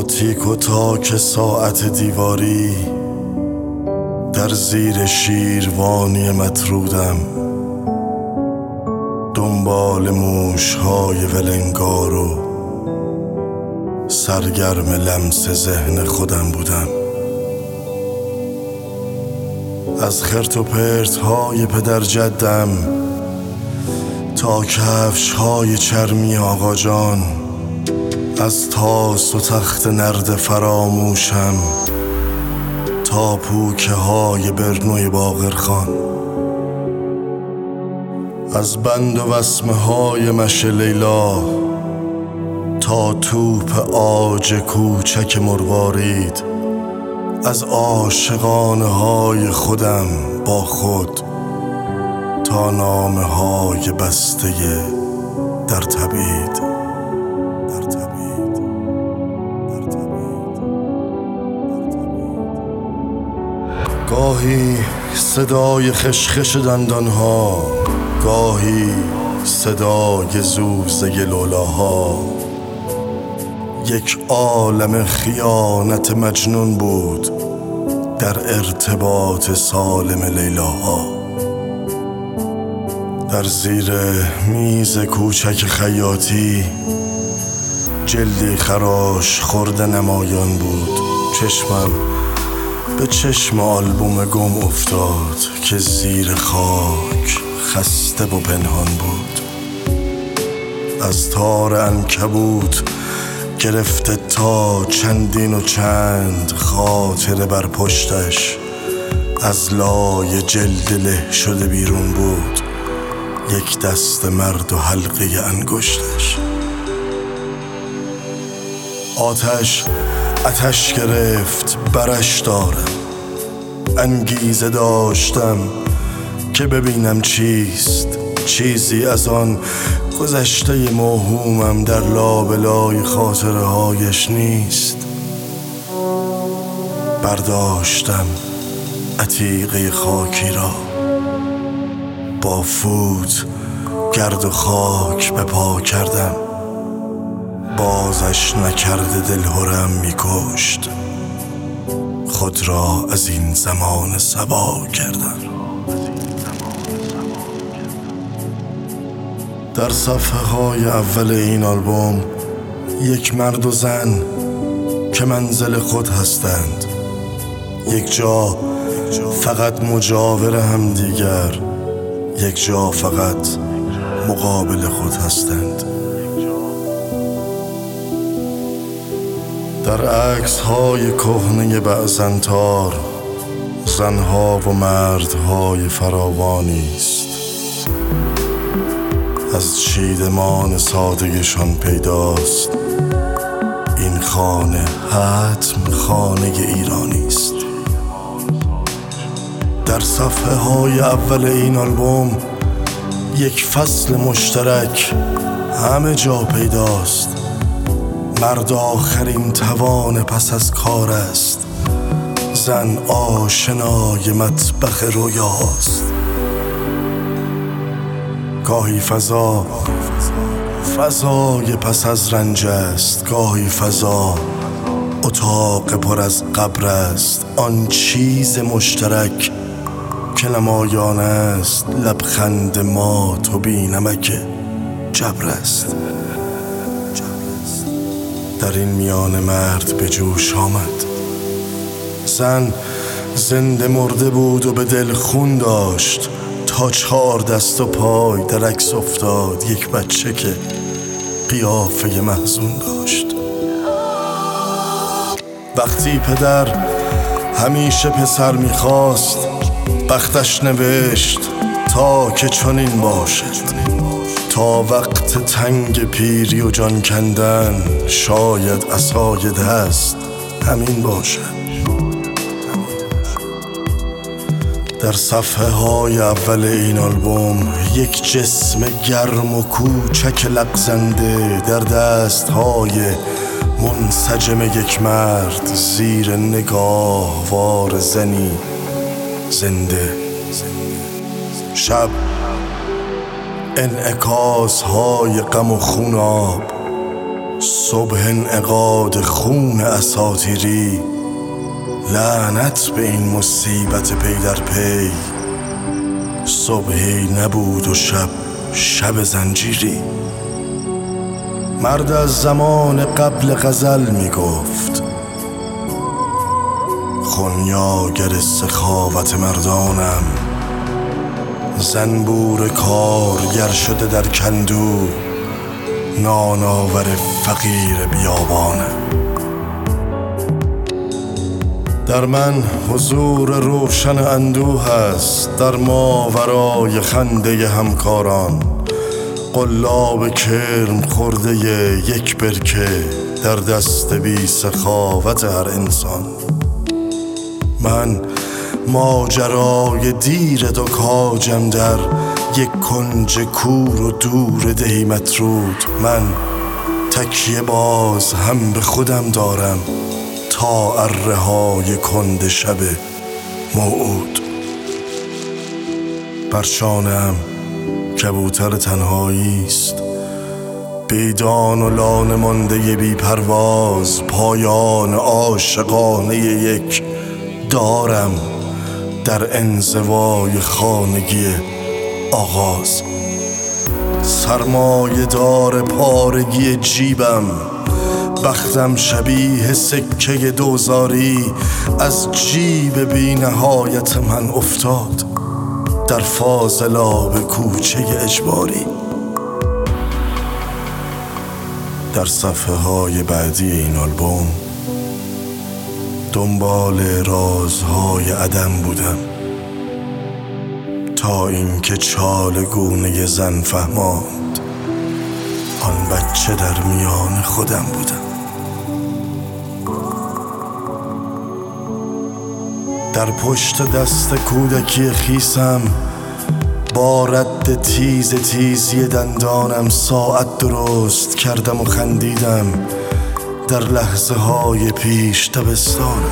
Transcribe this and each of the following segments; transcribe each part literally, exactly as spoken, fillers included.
تیک و تاک ساعت دیواری در زیر شیروانی مطرودم، دنبال موش‌های ولنگار و سرگرم لمس ذهن خودم بودم. از خرت و پرت‌های پدر جدم تا کفش‌های چرمی آقا جان، از تاس و تخت نرد فراموشم تا پوکه های برنوی باقرخان، از بند و وسمه های مشه لیلا تا توپ عاج کوچک مروارید، از عاشقانه های خودم با خود تا نامه های بسته در تبعید. گاهی صدای خشخش دندانها، گاهی صدای زوزه لولاها، یک عالم خیانت مجنون بود در ارتباط سالم لیلاها. در زیر میز کوچک خیاطی جلدی خراش خورده نمایان بود. چشمم به چشم آلبوم گم افتاد که زیر خاک خسته و پنهان بود. از تار عنکبوت گرفته تا چندین و چند خاطره بر پشتش از لای جلد له شده بیرون بود، یک دست مرد و حلقه انگشتش. آتش آتش گرفت برش دارم، انگیزه داشتم که ببینم چیست، چیزی از آن گذشته موهومم در لابلای خاطره هایش نیست. برداشتم عتیقه خاکی را، با فوت گرد و خاک به پا کردم، بازش نکرده دلهرم میکشت، خود را از این زمان صبا کردم. در صفحه های اول این آلبوم یک مرد و زن که منزل خود هستند، یک جا فقط مجاور هم دیگر، یک جا فقط مقابل خود هستند. در عکس های کهنه بعضنتار زنها و مردهای فراوانی است، از چیدمان سادگیشان پیداست این خانه حتم خانه ایرانی است. در صفحه های اول این آلبوم یک فصل مشترک همه جا پیداست. مرد آخرین توان پس از کار است، زن آشنای مطبخ رویاست. گاهی فضا فضای پس از رنج است، گاهی فضا اتاق پر از قبر است. آن چیز مشترک که نمایان است لبخند ما تو بی نمک جبر است. در این میان مرد به جوش آمد، زن زنده مرده بود و به دل خون داشت تا چهار دست و پای در عکس افتاد یک بچه که قیافه محزون داشت. وقتی پدر همیشه پسر میخواست، بختش نوشت تا که چنین باشد، تا وقت تنگ پیری و جان کندن شاید عصای دست همین باشد. در صفحه های اول این آلبوم یک جسم گرم و کوچک لغزنده در دست های منسجم یک مرد زیر نگاه وار زنی زنده. شب انعکاس های غم و خوناب، صبح انعقاد خون اساطیری، لعنت به این مصیبت پی در پی. صبحی نبود و شب شب زنجیری. مرد از زمان قبل غزل می گفت، خونیاگر سخاوت مردانم. زنبور کارگر شده در کندو، ناناور فقیر بیابانم. در من حضور روشن اندوه است، در ماورای خنده همکاران. قلاب کرم خورده یک برکه در دست بی سخاوت هر انسان. من ماجرای دیر دو کاجم در یک کنج کور و دور دهی مطرود. من تکیه باز هم به خودم دارم تا اره های کند شب موعود. بر شانه‌ام کبوتر تنهایی است، بیدان و لانه مانده بی پرواز. پایان عاشقانه یک دارم در انزوای خانگی آغاز. سرمایه دار پارگی جیبم، بختم شبیه سکه دوزاری. از جیب بی نهایت من افتاد در فاضلاب کوچه اجباری. در صفحه های بعدی این آلبوم دنبال رازهای عدم بودم تا اینکه چالگونه زن فهماند آن بچه در میان خودم بودم. در پشت دست کودکی خیسم با رد تیز تیزی دندانم ساعت درست کردم و خندیدم در لحظه های پیش دبستانم.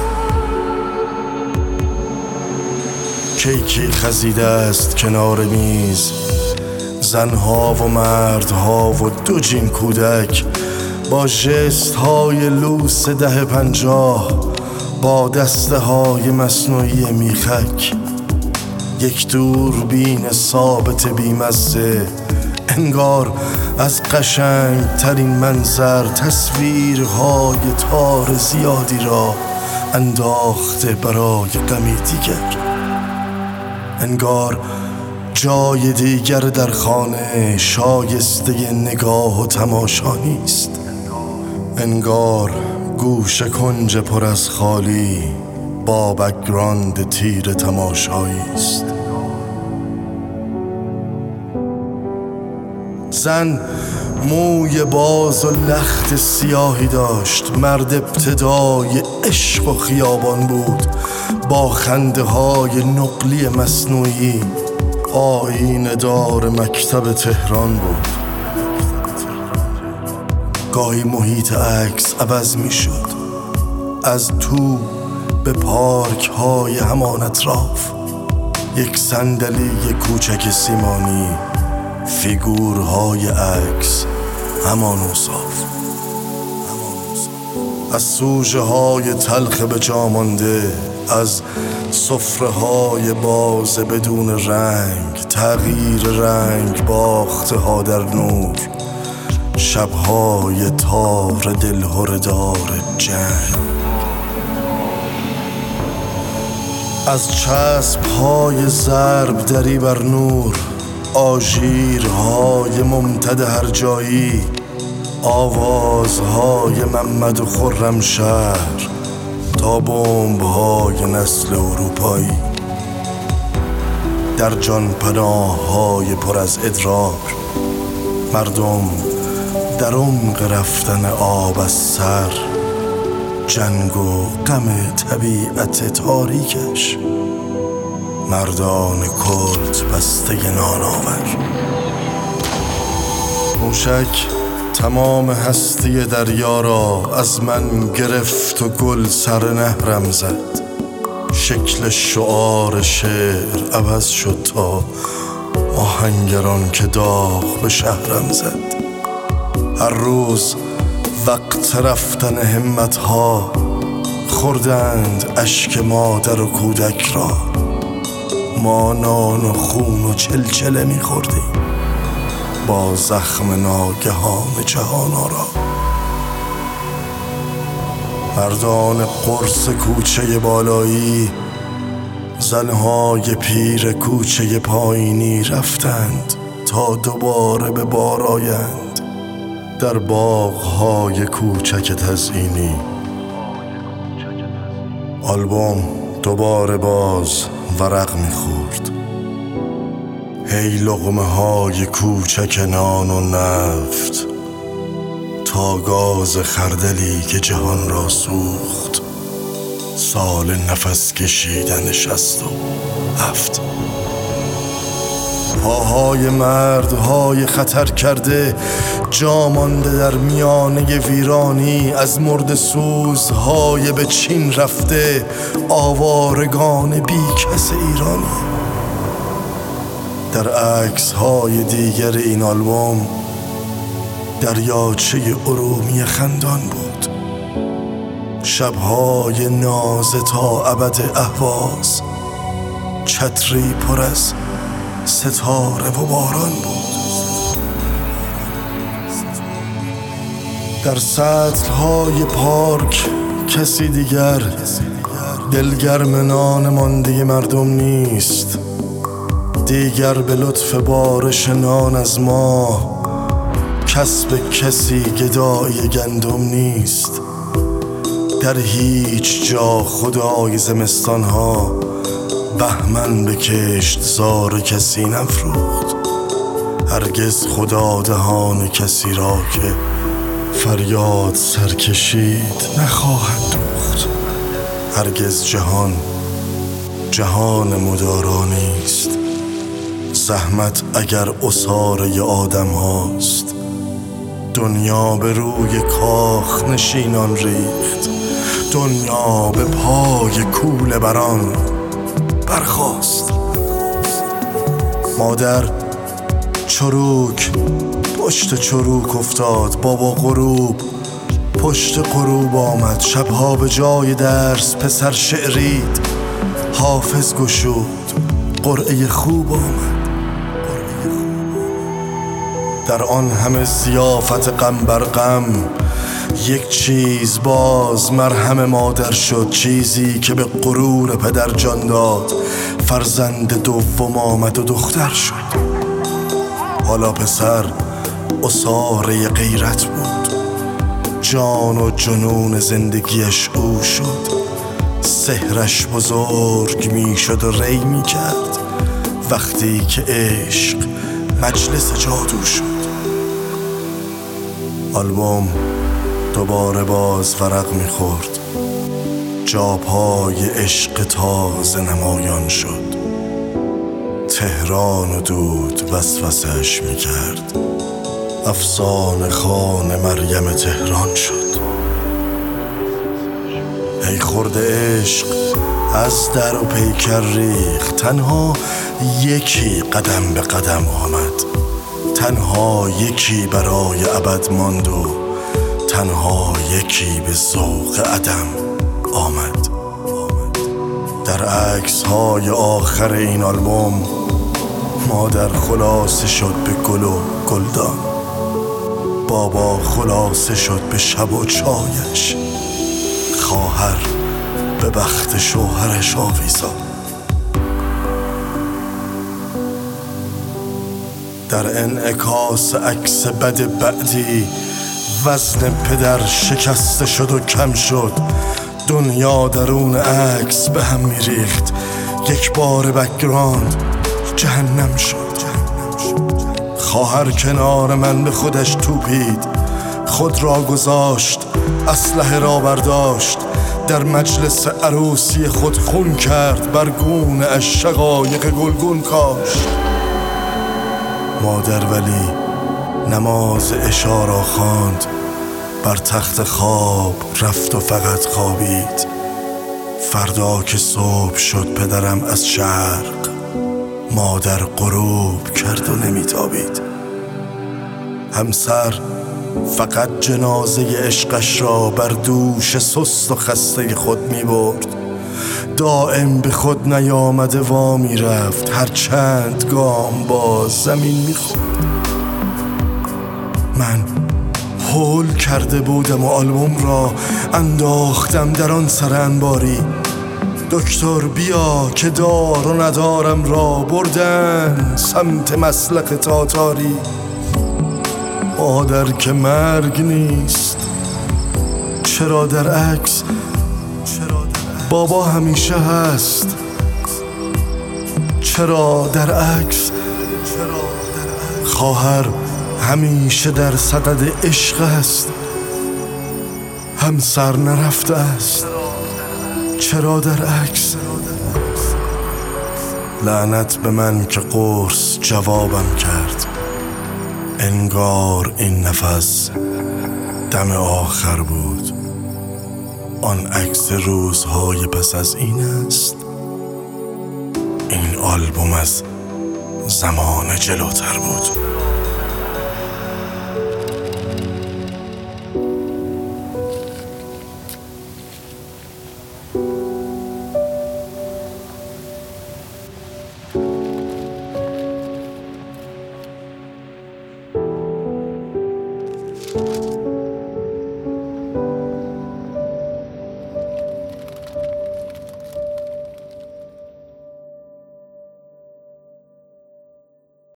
کیکی خزیده است کنار میز، زنها و مردها و دو جین کودک با ژست های لوس ده پنجاه، با دسته های مصنوعی میخک. یک دوربین ثابت بیمزه، انگار از قشنگ ترین منظر تصویرهای تار زیادی را انداخته برای غمی دیگر. انگار جای دیگر در خانه شایسته نگاه و تماشا نیست. انگار گوشه کنج پر از خالی با بک‌گراند تیر تماشایی است. زن موی باز و لخت سیاهی داشت، مرد ابتدای عشق و خیابان بود با خنده های نقلی مصنوعی. آیینه دار مکتب تهران بود. گاهی محیط عکس عوض می شد، از تو به پارک های همان اطراف. یک صندلی کوچک سیمانی، فیگورهای عکس همان اوصاف. از سوژه های تلخ به جا مانده، از سفره های باز بدون رنگ، تغییر رنگ باخته ها در نور، شبهای تار دلهردار جنگ. از چسب های ضرب دری بر نور، آژیرهای ممتد هر جایی، آوازهای محمد و خرمشهر تا بمب‌های نسل اروپایی. در جان پناه‌های پر از ادرار، مردم در عمق رفتن آب از سر، جنگ و غم طبیعت تاریکش، مردان کلت بسته نانآور. موشک تمام هستی دریا را از من گرفت و گل سر نهرم زد. شکل شعار شعر عوض شد تا آهنگران که داغ به شهرم زد. هر روز وقت رفتن همتها خوردند اشک مادر و کودک را. ما نان و خون و چلچله می‌خوردیم با زخم ناگهان جهان آرا. مردان قرص کوچه بالایی، زنهای پیر کوچه پایینی رفتند تا دوباره به بار آیند در باغ‌های کوچک تزئینی. آلبوم دوباره باز ورق می‌خورد. هی لقمه های کوچک نان و نفت تا گاز خردلی که جهان را سوخت. سال نفس کشیدن شست و هفت. پاهای مردهای خطر کرده جا مانده در میانه ویرانی، از مرد سوزهای به چین رفته آوارگان بی کس ایرانی. در عکس‌های دیگر این آلبوم دریاچه ارومیه خندان بود. شب‌های نازه تا ابد اهواز، چتری پر از ستاره و باران بود. در سطل‌های پارک کسی دیگر دلگرم نان مانده مردم نیست. دیگر به لطف بارش نان از ما کسب کسی گدای گندم نیست. در هیچ جا خدای زمستانها بهمن به کشت زار کسی نفروخت. هرگز خدا دهان کسی را که فریاد سرکشید نخواهد دوخت. هرگز جهان جهان مدارا نیست. زحمت اگر عصاره آدم هاست، دنیا به روی کاخ نشینان ریخت. دنیا به پای کوله بران برخاست. مادر چروک پشت چروک افتاد. بابا غروب پشت غروب آمد. شبها به جای درس پسر شعرید. حافظ گشود قرعه خوب آمد. در آن همه ضیافت غم بر غم یک چیز باز مرهم مادر شد. چیزی که به غرور پدر جان داد. فرزند دوم آمد و دختر شد. حالا پسر عصاره غیرت بود. جان و جنون زندگیش او شد. سحرش بزرگ می شد و ری می کرد وقتی که عشق مجلس جادو شد. آلبوم دوباره باز ورق می خورد. جاپای عشق تازه نمایان شد. تهران و دود وسوسه‌اش می کرد. افسانه خوان مریم تهران شد. ای خورده عشق از در و پیکر ریخت. تنها یکی قدم به قدم آمد. تنها یکی برای ابد ماند و تنها یکی به ذوق عدم آمد. در عکس‌های آخر این آلبوم مادر خلاصه شد به گل و گلدان. بابا خلاصه شد به شب و چایش. خواهر به بخت شوهرش آویزان. در انعکاس عکس بد بعدی وزن پدر شکسته شد و کم شد. دنیا درون عکس به هم میریخت. یک بار بک‌گراند جهنم شد. خواهر کنار من به خودش توپید. خود را گذاشت، اسلحه را برداشت. در مجلس عروسی خود خون کرد. بر گونه اش شقایق گلگون کاشت. مادر ولی نماز عشا را خواند. بر تخت خواب رفت و فقط خوابید. فردا که صبح شد پدرم از شرق. مادر غروب کرد و نمیتابید. همسر فقط جنازه عشقش را بر دوش سست و خسته خود می برد. دائم به خود نیامده وا می رفت، هر چند گام باز زمین می خورد. من هول کرده بودم و آلبوم را انداختم در آن سر انباری. دکتر بیا که دار و ندارم را بردن سمت مسلخ تاتاری. مادر که مرگ نیست، چرا در عکس بابا همیشه هست؟ چرا در عکس خواهر همیشه در صدد عشق است؟ همسر نرفته است، چرا در عکس؟ لعنت به من که قرص جوابم کرد، انگار این نفس دم آخر بود. آن عکس روزهای پس از این است، این آلبوم از زمان جلوتر بود.